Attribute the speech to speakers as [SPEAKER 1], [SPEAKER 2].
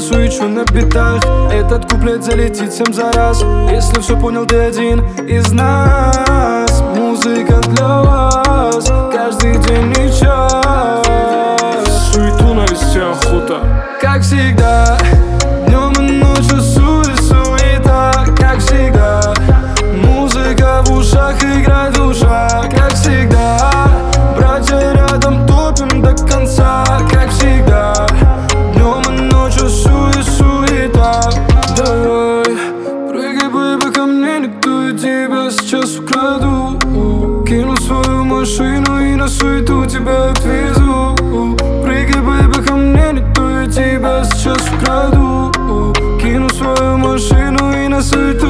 [SPEAKER 1] суечу на битах. Этот куплет залетит всем за раз. Если все понял, ты один из нас. Музыка для вас каждый день и час.
[SPEAKER 2] Суету навести охота,
[SPEAKER 1] как всегда, днем и ночью суета, как всегда. Музыка в ушах, играет душа, как всегда. Братья рядом, топим до конца, как всегда. Днем и ночью суета. Давай, прыгай, бэйби, ко мне, никто и тебя сейчас украду. Кину свою машину и на суету тебя отвезу. Прыгай, бэйби, ко мне, никто и тебя сейчас украду. Кину свою машину и на суету